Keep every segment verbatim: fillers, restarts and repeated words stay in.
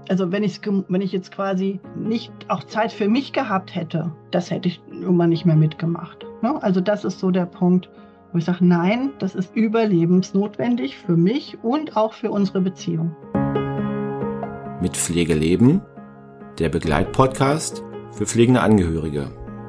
Also wenn ich wenn ich jetzt quasi nicht auch Zeit für mich gehabt hätte, das hätte ich irgendwann nicht mehr mitgemacht. Ne? Also das ist so der Punkt, wo ich sage, nein, das ist überlebensnotwendig für mich und auch für unsere Beziehung. Mit Pflege leben, der Begleitpodcast für pflegende Angehörige.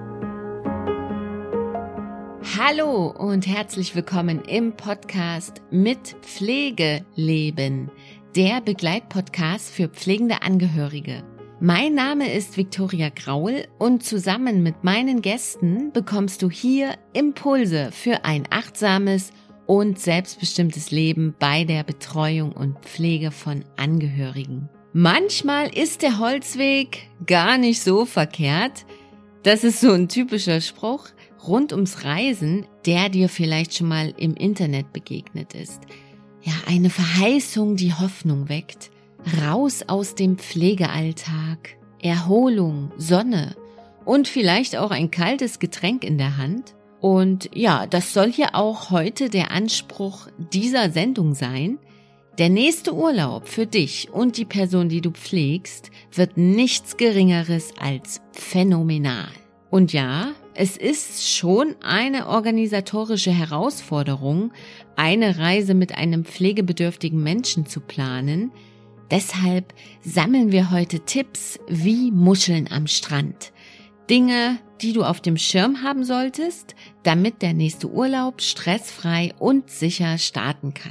Hallo und herzlich willkommen im Podcast Mit Pflege leben, der Begleitpodcast für pflegende Angehörige. Mein Name ist Viktoria Graul und zusammen mit meinen Gästen bekommst du hier Impulse für ein achtsames und selbstbestimmtes Leben bei der Betreuung und Pflege von Angehörigen. Manchmal ist der Holzweg gar nicht so verkehrt. Das ist so ein typischer Spruch rund ums Reisen, der dir vielleicht schon mal im Internet begegnet ist. Ja, eine Verheißung, die Hoffnung weckt. Raus aus dem Pflegealltag, Erholung, Sonne und vielleicht auch ein kaltes Getränk in der Hand. Und ja, das soll hier auch heute der Anspruch dieser Sendung sein. Der nächste Urlaub für dich und die Person, die du pflegst, wird nichts Geringeres als phänomenal. Und ja, es ist schon eine organisatorische Herausforderung, eine Reise mit einem pflegebedürftigen Menschen zu planen. Deshalb sammeln wir heute Tipps wie Muscheln am Strand. Dinge, die du auf dem Schirm haben solltest, damit der nächste Urlaub stressfrei und sicher starten kann.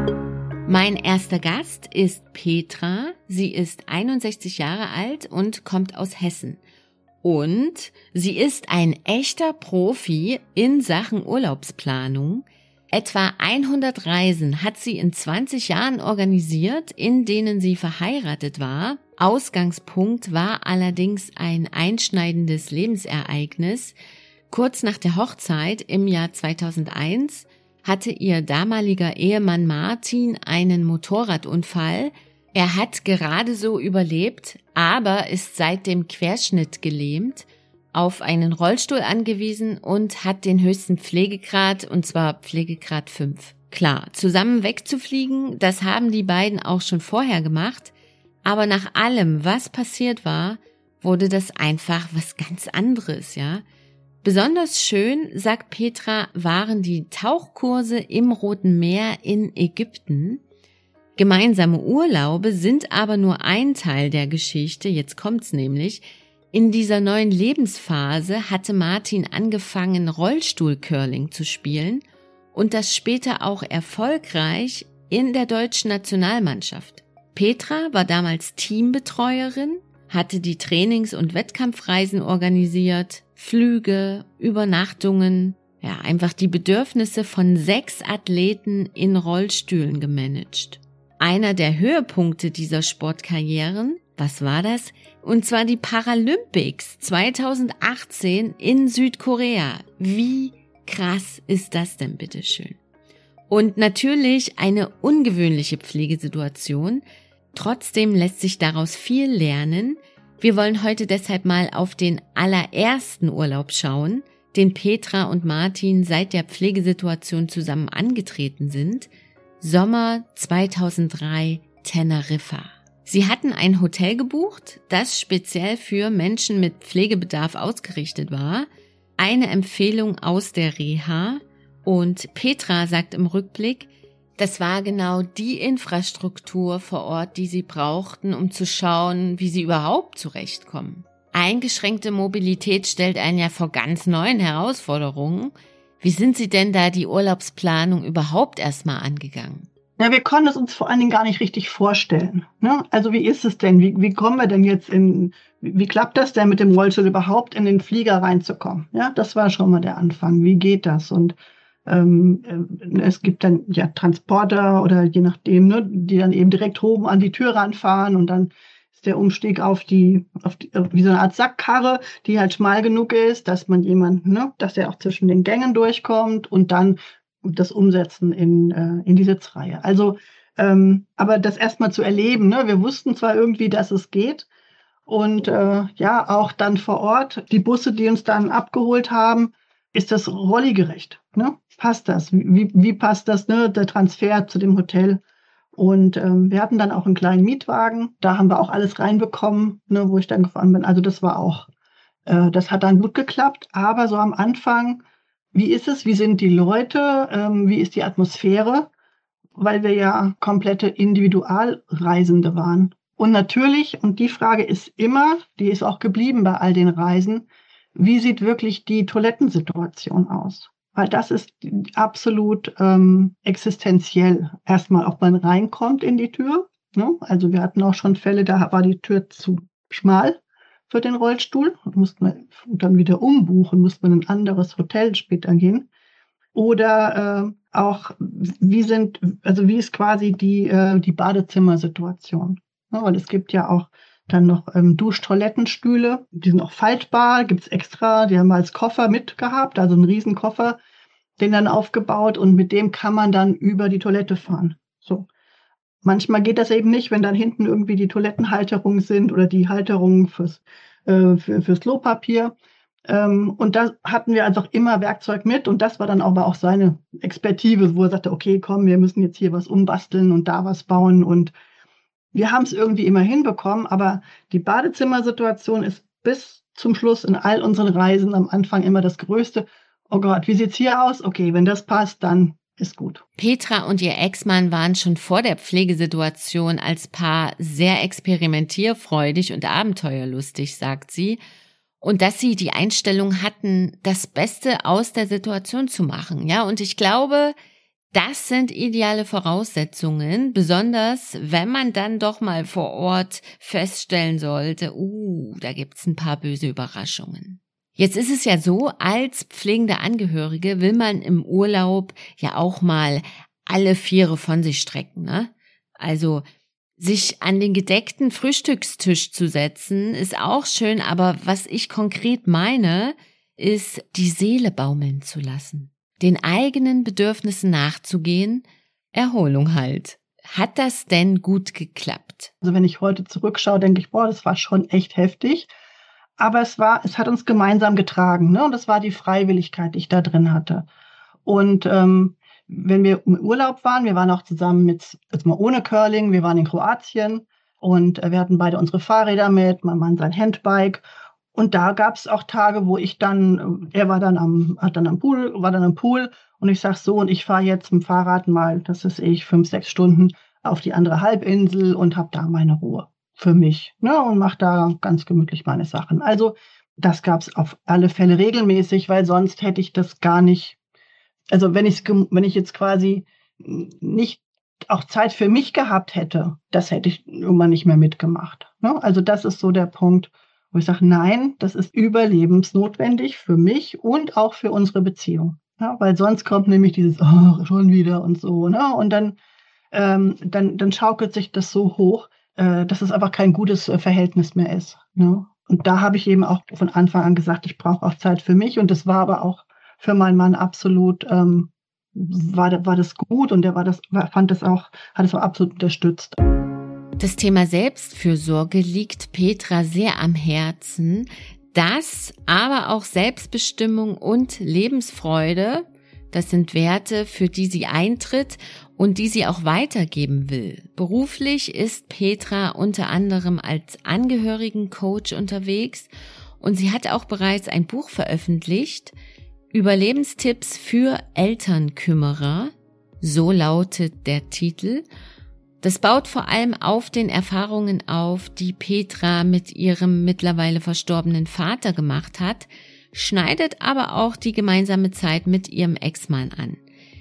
Mein erster Gast ist Petra. Sie ist einundsechzig Jahre alt und kommt aus Hessen. Und sie ist ein echter Profi in Sachen Urlaubsplanung. Etwa hundert Reisen hat sie in zwanzig Jahren organisiert, in denen sie verheiratet war. Ausgangspunkt war allerdings ein einschneidendes Lebensereignis. Kurz nach der Hochzeit im Jahr zweitausendeins hatte ihr damaliger Ehemann Martin einen Motorradunfall. Er hat gerade so überlebt, aber ist seit dem Querschnitt gelähmt, auf einen Rollstuhl angewiesen und hat den höchsten Pflegegrad, und zwar Pflegegrad fünf. Klar, zusammen wegzufliegen, das haben die beiden auch schon vorher gemacht, aber nach allem, was passiert war, wurde das einfach was ganz anderes, ja. Besonders schön, sagt Petra, waren die Tauchkurse im Roten Meer in Ägypten. Gemeinsame Urlaube sind aber nur ein Teil der Geschichte, jetzt kommt's nämlich. In dieser neuen Lebensphase hatte Martin angefangen, Rollstuhl-Curling zu spielen und das später auch erfolgreich in der deutschen Nationalmannschaft. Petra war damals Teambetreuerin, hatte die Trainings- und Wettkampfreisen organisiert, Flüge, Übernachtungen, ja, einfach die Bedürfnisse von sechs Athleten in Rollstühlen gemanagt. Einer der Höhepunkte dieser Sportkarrieren, was war das? Und zwar die Paralympics zweitausendachtzehn in Südkorea. Wie krass ist das denn bitteschön? Und natürlich eine ungewöhnliche Pflegesituation. Trotzdem lässt sich daraus viel lernen. Wir wollen heute deshalb mal auf den allerersten Urlaub schauen, den Petra und Martin seit der Pflegesituation zusammen angetreten sind. Sommer zweitausenddrei, Teneriffa. Sie hatten ein Hotel gebucht, das speziell für Menschen mit Pflegebedarf ausgerichtet war. Eine Empfehlung aus der Reha. Und Petra sagt im Rückblick, das war genau die Infrastruktur vor Ort, die sie brauchten, um zu schauen, wie sie überhaupt zurechtkommen. Eingeschränkte Mobilität stellt einen ja vor ganz neuen Herausforderungen. Wie sind Sie denn da die Urlaubsplanung überhaupt erstmal angegangen? Ja, wir konnten es uns vor allen Dingen gar nicht richtig vorstellen. Ne? Also wie ist es denn? Wie, wie kommen wir denn jetzt in, wie, wie klappt das denn mit dem Rollstuhl überhaupt in den Flieger reinzukommen? Ja, das war schon mal der Anfang. Wie geht das? Und ähm, es gibt dann ja Transporter oder je nachdem, ne, die dann eben direkt oben an die Tür ranfahren und dann ist der Umstieg auf die, auf die, wie so eine Art Sackkarre, die halt schmal genug ist, dass man jemanden, ne, dass der auch zwischen den Gängen durchkommt und dann das Umsetzen in, äh, in die Sitzreihe. Also, ähm, aber das erstmal zu erleben, ne, wir wussten zwar irgendwie, dass es geht und äh, ja, auch dann vor Ort, die Busse, die uns dann abgeholt haben, ist das rolligerecht, ne? Passt das? Wie, wie passt das, ne, der Transfer zu dem Hotel? Und ähm, wir hatten dann auch einen kleinen Mietwagen. Da haben wir auch alles reinbekommen, ne, wo ich dann gefahren bin. Also das war auch, äh, das hat dann gut geklappt. Aber so am Anfang, wie ist es? Wie sind die Leute? Ähm, wie ist die Atmosphäre? Weil wir ja komplette Individualreisende waren. Und natürlich, und die Frage ist immer, die ist auch geblieben bei all den Reisen, wie sieht wirklich die Toilettensituation aus? Weil das ist absolut ähm, existenziell. Erstmal, ob man reinkommt in die Tür. Ne? Also wir hatten auch schon Fälle, da war die Tür zu schmal für den Rollstuhl. Und musste man dann wieder umbuchen, musste man in ein anderes Hotel später gehen. Oder äh, auch, wie sind, also wie ist quasi die, äh, die Badezimmersituation? Ja, weil es gibt ja auch dann noch ähm, Dusch-Toilettenstühle, die sind auch faltbar, gibt's extra, die haben wir als Koffer mitgehabt, also einen riesen Koffer, den dann aufgebaut und mit dem kann man dann über die Toilette fahren. So. Manchmal geht das eben nicht, wenn dann hinten irgendwie die Toilettenhalterungen sind oder die Halterungen fürs, äh, für, fürs Klopapier. Ähm, und da hatten wir also auch immer Werkzeug mit und das war dann aber auch seine Expertise, wo er sagte, okay, komm, wir müssen jetzt hier was umbasteln und da was bauen und wir haben es irgendwie immer hinbekommen, aber die Badezimmersituation ist bis zum Schluss in all unseren Reisen am Anfang immer das Größte. Oh Gott, wie sieht's hier aus? Okay, wenn das passt, dann ist gut. Petra und ihr Ex-Mann waren schon vor der Pflegesituation als Paar sehr experimentierfreudig und abenteuerlustig, sagt sie. Und dass sie die Einstellung hatten, das Beste aus der Situation zu machen. Ja, und ich glaube, das sind ideale Voraussetzungen, besonders wenn man dann doch mal vor Ort feststellen sollte, uh, da gibt's ein paar böse Überraschungen. Jetzt ist es ja so, als pflegende Angehörige will man im Urlaub ja auch mal alle Viere von sich strecken, ne? Also sich an den gedeckten Frühstückstisch zu setzen, ist auch schön, aber was ich konkret meine, ist, die Seele baumeln zu lassen. Den eigenen Bedürfnissen nachzugehen, Erholung halt. Hat das denn gut geklappt? Also wenn ich heute zurückschaue, denke ich, boah, das war schon echt heftig. Aber es war, es hat uns gemeinsam getragen, ne? Und das war die Freiwilligkeit, die ich da drin hatte. Und ähm, wenn wir im Urlaub waren, wir waren auch zusammen mit, jetzt mal ohne Curling, wir waren in Kroatien und äh, wir hatten beide unsere Fahrräder mit, mein Mann sein Handbike. Und da gab es auch Tage, wo ich dann, er war dann am, hat dann am Pool, war dann am Pool und ich sag so, und ich fahre jetzt mit dem Fahrrad mal, das ist ich, fünf, sechs Stunden auf die andere Halbinsel und habe da meine Ruhe für mich, ne, und mache da ganz gemütlich meine Sachen. Also das gab es auf alle Fälle regelmäßig, weil sonst hätte ich das gar nicht, also wenn ich wenn ich jetzt quasi nicht auch Zeit für mich gehabt hätte, das hätte ich irgendwann nicht mehr mitgemacht, ne? Also das ist so der Punkt, wo ich sage, nein, das ist überlebensnotwendig für mich und auch für unsere Beziehung. Ja, weil sonst kommt nämlich dieses, oh, schon wieder und so, ne? Und dann, ähm, dann, dann schaukelt sich das so hoch, äh, dass es einfach kein gutes äh, Verhältnis mehr ist. Ne? Und da habe ich eben auch von Anfang an gesagt, ich brauche auch Zeit für mich. Und das war aber auch für meinen Mann absolut, ähm, war, war das gut und der war das, fand das auch, hat es auch absolut unterstützt. Das Thema Selbstfürsorge liegt Petra sehr am Herzen. Das, aber auch Selbstbestimmung und Lebensfreude, das sind Werte, für die sie eintritt und die sie auch weitergeben will. Beruflich ist Petra unter anderem als Angehörigencoach unterwegs und sie hat auch bereits ein Buch veröffentlicht, Überlebenstipps für Elternkümmerer, so lautet der Titel. Das baut vor allem auf den Erfahrungen auf, die Petra mit ihrem mittlerweile verstorbenen Vater gemacht hat, schneidet aber auch die gemeinsame Zeit mit ihrem Ex-Mann an.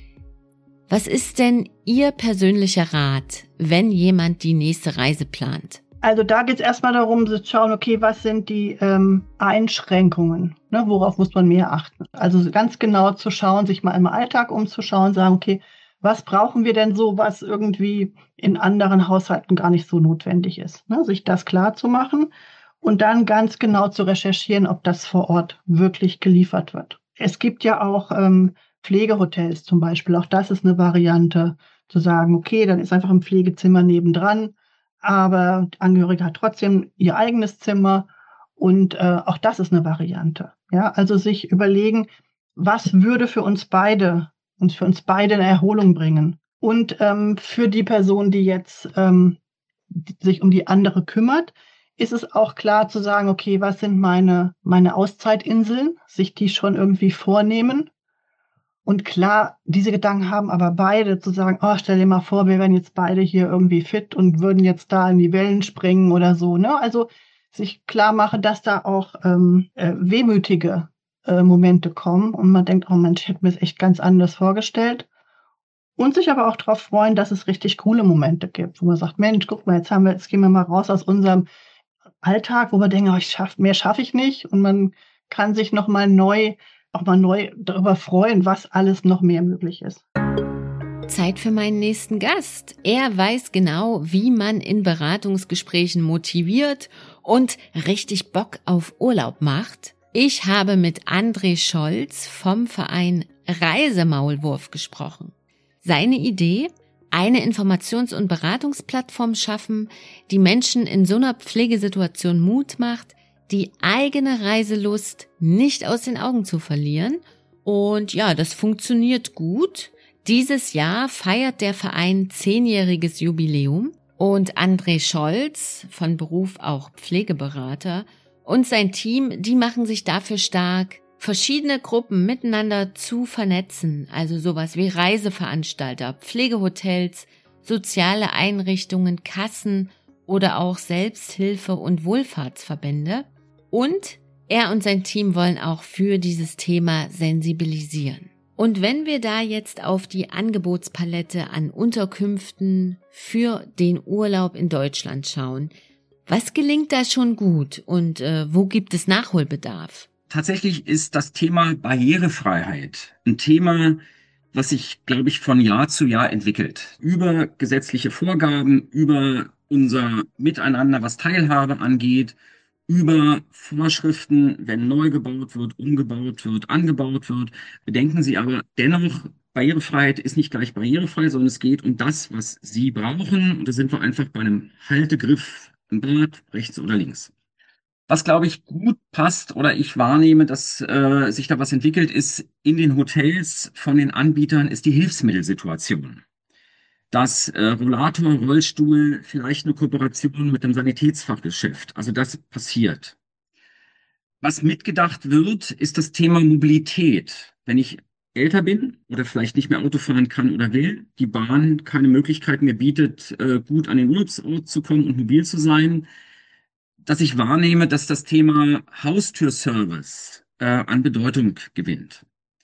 Was ist denn Ihr persönlicher Rat, wenn jemand die nächste Reise plant? Also da geht es erstmal darum, zu schauen, okay, was sind die ähm, Einschränkungen, ne? Worauf muss man mehr achten? Also ganz genau zu schauen, sich mal im Alltag umzuschauen, sagen, okay, was brauchen wir denn so, was irgendwie in anderen Haushalten gar nicht so notwendig ist, ne? Sich das klar zu machen und dann ganz genau zu recherchieren, ob das vor Ort wirklich geliefert wird. Es gibt ja auch ähm, Pflegehotels zum Beispiel, auch das ist eine Variante, zu sagen, okay, dann ist einfach ein Pflegezimmer nebendran, aber die Angehörige hat trotzdem ihr eigenes Zimmer und äh, auch das ist eine Variante. Ja, also sich überlegen, was würde für uns beide, uns für uns beide eine Erholung bringen. Und ähm, für die Person, die jetzt ähm, die sich um die andere kümmert, ist es auch klar zu sagen, okay, was sind meine, meine Auszeitinseln, sich die schon irgendwie vornehmen. Und klar, diese Gedanken haben aber beide zu sagen, oh, stell dir mal vor, wir wären jetzt beide hier irgendwie fit und würden jetzt da in die Wellen springen oder so. Ne? Also sich klar machen, dass da auch ähm, äh, wehmütige äh, Momente kommen und man denkt, oh Mensch, ich hätte mir das echt ganz anders vorgestellt. Und sich aber auch darauf freuen, dass es richtig coole Momente gibt, wo man sagt, Mensch, guck mal, jetzt haben wir, jetzt gehen wir mal raus aus unserem Alltag, wo wir denken, oh, ich schaff, mehr schaffe ich nicht. Und man kann sich noch mal neu, auch mal neu darüber freuen, was alles noch mehr möglich ist. Zeit für meinen nächsten Gast. Er weiß genau, wie man in Beratungsgesprächen motiviert und richtig Bock auf Urlaub macht. Ich habe mit André Scholz vom Verein Reisemaulwurf gesprochen. Seine Idee? Eine Informations- und Beratungsplattform schaffen, die Menschen in so einer Pflegesituation Mut macht, die eigene Reiselust nicht aus den Augen zu verlieren. Und ja, das funktioniert gut. Dieses Jahr feiert der Verein zehnjähriges Jubiläum und André Scholz, von Beruf auch Pflegeberater, und sein Team, die machen sich dafür stark, verschiedene Gruppen miteinander zu vernetzen, also sowas wie Reiseveranstalter, Pflegehotels, soziale Einrichtungen, Kassen oder auch Selbsthilfe- und Wohlfahrtsverbände. Und er und sein Team wollen auch für dieses Thema sensibilisieren. Und wenn wir da jetzt auf die Angebotspalette an Unterkünften für den Urlaub in Deutschland schauen, was gelingt da schon gut und äh, wo gibt es Nachholbedarf? Tatsächlich ist das Thema Barrierefreiheit ein Thema, was sich, glaube ich, von Jahr zu Jahr entwickelt. Über gesetzliche Vorgaben, über unser Miteinander, was Teilhabe angeht, über Vorschriften, wenn neu gebaut wird, umgebaut wird, angebaut wird. Bedenken Sie aber dennoch, Barrierefreiheit ist nicht gleich barrierefrei, sondern es geht um das, was Sie brauchen. Und da sind wir einfach bei einem Haltegriff im Bad, rechts oder links. Was, glaube ich, gut passt oder ich wahrnehme, dass äh, sich da was entwickelt, ist in den Hotels von den Anbietern ist die Hilfsmittelsituation. Dass äh, Rollator, Rollstuhl, vielleicht eine Kooperation mit dem Sanitätsfachgeschäft. Also das passiert. Was mitgedacht wird, ist das Thema Mobilität. Wenn ich älter bin oder vielleicht nicht mehr Auto fahren kann oder will, die Bahn keine Möglichkeit mehr bietet, äh, gut an den Urlaubsort zu kommen und mobil zu sein, dass ich wahrnehme, dass das Thema Haustürservice äh, an Bedeutung gewinnt.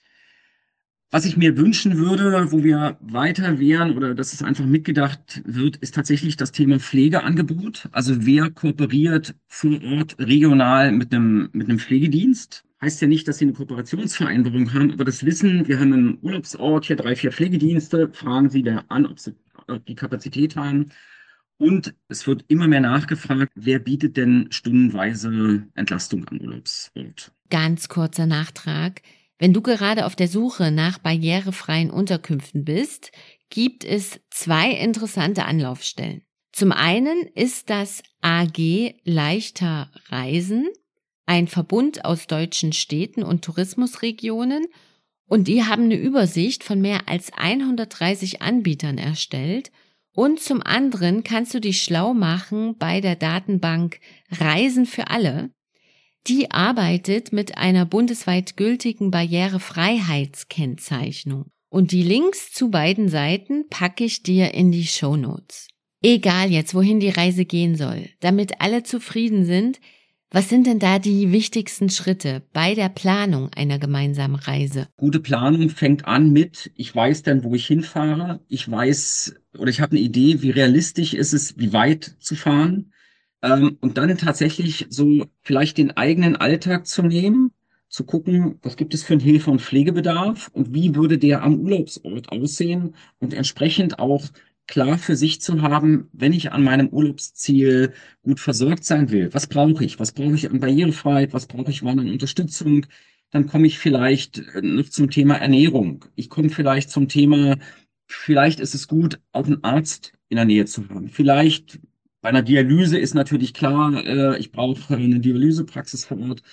Was ich mir wünschen würde, wo wir weiter wären oder dass es einfach mitgedacht wird, ist tatsächlich das Thema Pflegeangebot. Also wer kooperiert vor Ort regional mit einem, mit einem Pflegedienst? Heißt ja nicht, dass sie eine Kooperationsvereinbarung haben, aber das Wissen, wir haben einen Urlaubsort, hier drei, vier Pflegedienste, fragen Sie da an, ob sie ob die Kapazität haben. Und es wird immer mehr nachgefragt, wer bietet denn stundenweise Entlastung am Urlaubsort? Ganz kurzer Nachtrag. Wenn du gerade auf der Suche nach barrierefreien Unterkünften bist, gibt es zwei interessante Anlaufstellen. Zum einen ist das A G Leichter Reisen, ein Verbund aus deutschen Städten und Tourismusregionen, und die haben eine Übersicht von mehr als hundertdreißig Anbietern erstellt. Und zum anderen kannst du dich schlau machen bei der Datenbank Reisen für alle. Die arbeitet mit einer bundesweit gültigen Barrierefreiheitskennzeichnung. Und die Links zu beiden Seiten packe ich dir in die Shownotes. Egal jetzt, wohin die Reise gehen soll, damit alle zufrieden sind, was sind denn da die wichtigsten Schritte bei der Planung einer gemeinsamen Reise? Gute Planung fängt an mit, ich weiß dann, wo ich hinfahre. Ich weiß oder ich habe eine Idee, wie realistisch ist es, wie weit zu fahren. Ähm, und dann tatsächlich so vielleicht den eigenen Alltag zu nehmen, zu gucken, was gibt es für einen Hilfe- und Pflegebedarf und wie würde der am Urlaubsort aussehen und entsprechend auch klar für sich zu haben, wenn ich an meinem Urlaubsziel gut versorgt sein will. Was brauche ich? Was brauche ich an Barrierefreiheit? Was brauche ich wann an Unterstützung? Dann komme ich vielleicht noch zum Thema Ernährung. Ich komme vielleicht zum Thema, vielleicht ist es gut, auch einen Arzt in der Nähe zu haben. Vielleicht bei einer Dialyse ist natürlich klar, äh, ich brauche eine Dialysepraxis vor Ort.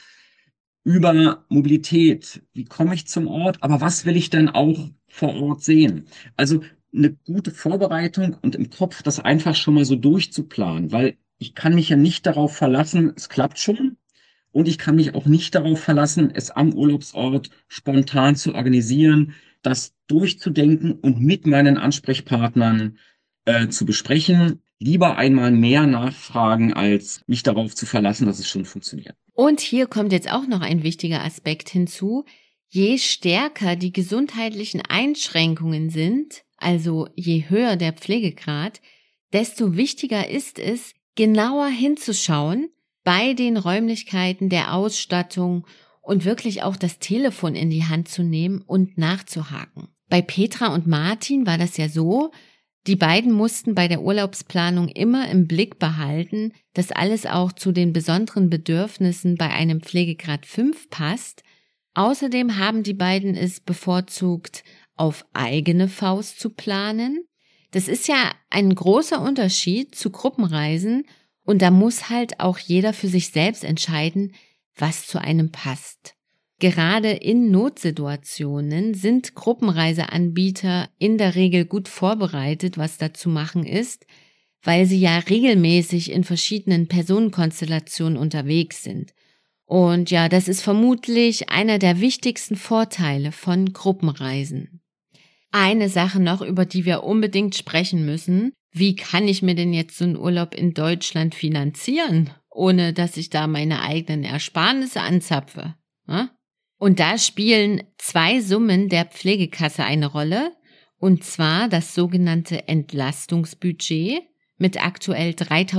Über Mobilität, wie komme ich zum Ort? Aber was will ich denn auch vor Ort sehen? Also eine gute Vorbereitung und im Kopf das einfach schon mal so durchzuplanen, weil ich kann mich ja nicht darauf verlassen, es klappt schon. Und ich kann mich auch nicht darauf verlassen, es am Urlaubsort spontan zu organisieren, das durchzudenken und mit meinen Ansprechpartnern äh, zu besprechen. Lieber einmal mehr nachfragen, als mich darauf zu verlassen, dass es schon funktioniert. Und hier kommt jetzt auch noch ein wichtiger Aspekt hinzu. Je stärker die gesundheitlichen Einschränkungen sind, also je höher der Pflegegrad, desto wichtiger ist es, genauer hinzuschauen bei den Räumlichkeiten, der Ausstattung und wirklich auch das Telefon in die Hand zu nehmen und nachzuhaken. Bei Petra und Martin war das ja so, die beiden mussten bei der Urlaubsplanung immer im Blick behalten, dass alles auch zu den besonderen Bedürfnissen bei einem Pflegegrad fünf passt. Außerdem haben die beiden es bevorzugt, auf eigene Faust zu planen. Das ist ja ein großer Unterschied zu Gruppenreisen und da muss halt auch jeder für sich selbst entscheiden, was zu einem passt. Gerade in Notsituationen sind Gruppenreiseanbieter in der Regel gut vorbereitet, was da zu machen ist, weil sie ja regelmäßig in verschiedenen Personenkonstellationen unterwegs sind. Und ja, das ist vermutlich einer der wichtigsten Vorteile von Gruppenreisen. Eine Sache noch, über die wir unbedingt sprechen müssen. Wie kann ich mir denn jetzt so einen Urlaub in Deutschland finanzieren, ohne dass ich da meine eigenen Ersparnisse anzapfe? Und da spielen zwei Summen der Pflegekasse eine Rolle, und zwar das sogenannte Entlastungsbudget mit aktuell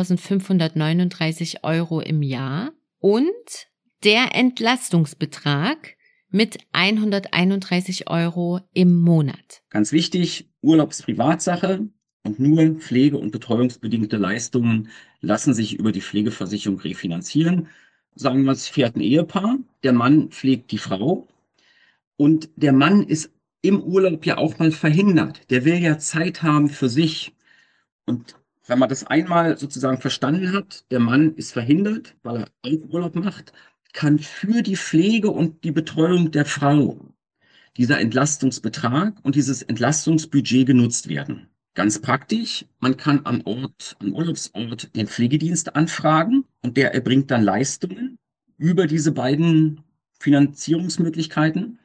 dreitausendfünfhundertneununddreißig Euro im Jahr und der Entlastungsbetrag mit hunderteinunddreißig Euro im Monat. Ganz wichtig, Urlaub ist Privatsache und nur pflege- und betreuungsbedingte Leistungen lassen sich über die Pflegeversicherung refinanzieren. Sagen wir mal, es fährt ein Ehepaar, der Mann pflegt die Frau und der Mann ist im Urlaub ja auch mal verhindert. Der will ja Zeit haben für sich. Und wenn man das einmal sozusagen verstanden hat, der Mann ist verhindert, weil er auch Urlaub macht, kann für die Pflege und die Betreuung der Frau dieser Entlastungsbetrag und dieses Entlastungsbudget genutzt werden. Ganz praktisch, man kann am Ort, am Urlaubsort den Pflegedienst anfragen und der erbringt dann Leistungen über diese beiden Finanzierungsmöglichkeiten.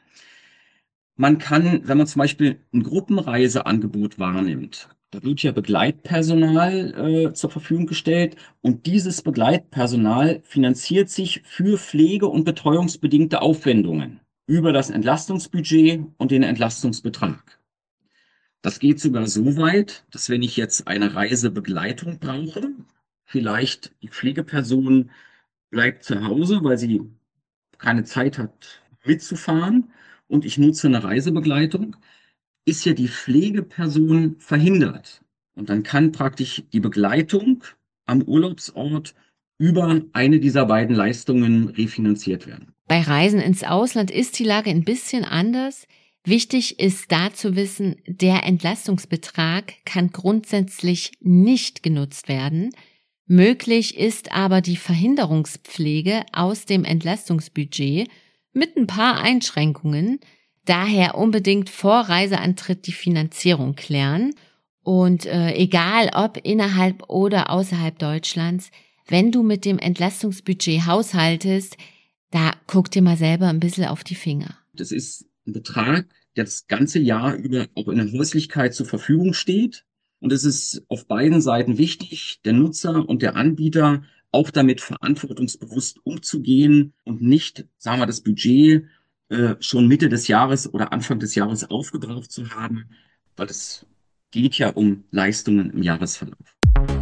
Man kann, wenn man zum Beispiel ein Gruppenreiseangebot wahrnimmt, da wird ja Begleitpersonal äh, zur Verfügung gestellt und dieses Begleitpersonal finanziert sich für pflege- und betreuungsbedingte Aufwendungen über das Entlastungsbudget und den Entlastungsbetrag. Das geht sogar so weit, dass wenn ich jetzt eine Reisebegleitung brauche, vielleicht die Pflegeperson bleibt zu Hause, weil sie keine Zeit hat mitzufahren und ich nutze eine Reisebegleitung, ist ja die Pflegeperson verhindert. Und dann kann praktisch die Begleitung am Urlaubsort über eine dieser beiden Leistungen refinanziert werden. Bei Reisen ins Ausland ist die Lage ein bisschen anders. Wichtig ist da zu wissen, der Entlastungsbetrag kann grundsätzlich nicht genutzt werden. Möglich ist aber die Verhinderungspflege aus dem Entlastungsbudget mit ein paar Einschränkungen. Daher unbedingt vor Reiseantritt die Finanzierung klären. Und äh, egal ob innerhalb oder außerhalb Deutschlands, wenn du mit dem Entlastungsbudget haushaltest, da guck dir mal selber ein bisschen auf die Finger. Das ist ein Betrag, der das ganze Jahr über auch in der Häuslichkeit zur Verfügung steht. Und es ist auf beiden Seiten wichtig, der Nutzer und der Anbieter auch damit verantwortungsbewusst umzugehen und nicht, sagen wir, das Budget äh, schon Mitte des Jahres oder Anfang des Jahres aufgebraucht zu haben, weil es geht ja um Leistungen im Jahresverlauf.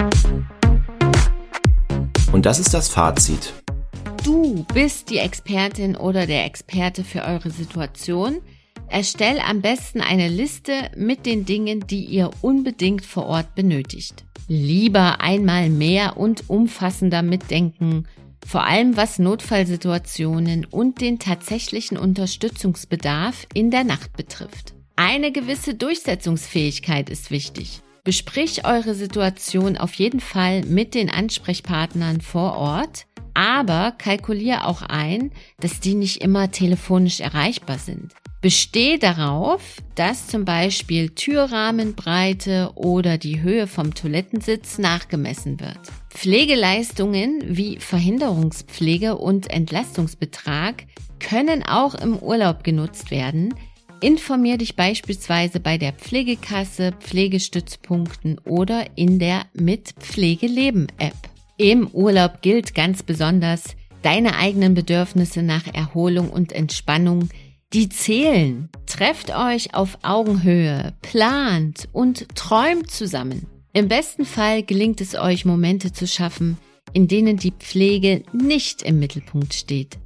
Und das ist das Fazit. Du bist die Expertin oder der Experte für eure Situation. Erstell am besten eine Liste mit den Dingen, die ihr unbedingt vor Ort benötigt. Lieber einmal mehr und umfassender mitdenken, vor allem was Notfallsituationen und den tatsächlichen Unterstützungsbedarf in der Nacht betrifft. Eine gewisse Durchsetzungsfähigkeit ist wichtig. Besprich eure Situation auf jeden Fall mit den Ansprechpartnern vor Ort, aber kalkulier auch ein, dass die nicht immer telefonisch erreichbar sind. Besteh darauf, dass zum Beispiel Türrahmenbreite oder die Höhe vom Toilettensitz nachgemessen wird. Pflegeleistungen wie Verhinderungspflege und Entlastungsbetrag können auch im Urlaub genutzt werden. Informier dich beispielsweise bei der Pflegekasse, Pflegestützpunkten oder in der Mit Pflege leben App. Im Urlaub gilt ganz besonders, deine eigenen Bedürfnisse nach Erholung und Entspannung, die zählen. Trefft euch auf Augenhöhe, plant und träumt zusammen. Im besten Fall gelingt es euch, Momente zu schaffen, in denen die Pflege nicht im Mittelpunkt steht.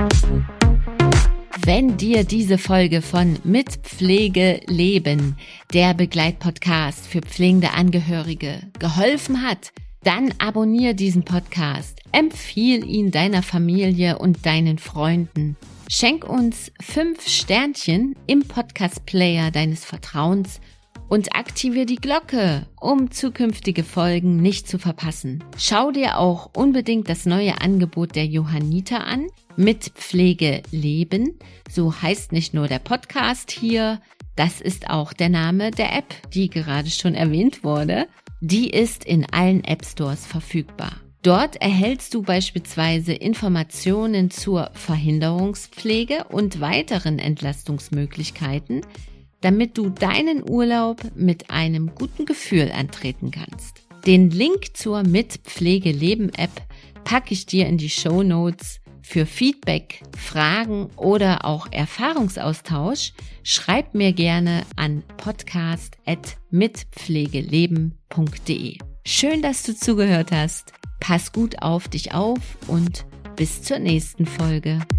Wenn dir diese Folge von Mit Pflege leben, der Begleitpodcast für pflegende Angehörige, geholfen hat, dann abonniere diesen Podcast, empfiehl ihn deiner Familie und deinen Freunden. Schenk uns fünf Sternchen im Podcast-Player deines Vertrauens und aktiviere die Glocke, um zukünftige Folgen nicht zu verpassen. Schau dir auch unbedingt das neue Angebot der Johanniter an, Mit Pflege leben. So heißt nicht nur der Podcast hier, das ist auch der Name der App, die gerade schon erwähnt wurde. Die ist in allen App-Stores verfügbar. Dort erhältst du beispielsweise Informationen zur Verhinderungspflege und weiteren Entlastungsmöglichkeiten, damit du deinen Urlaub mit einem guten Gefühl antreten kannst. Den Link zur Mit Pflege leben App packe ich dir in die Shownotes. Für Feedback, Fragen oder auch Erfahrungsaustausch schreib mir gerne an podcast at mitpflegeleben punkt de. Schön, dass du zugehört hast. Pass gut auf dich auf und bis zur nächsten Folge.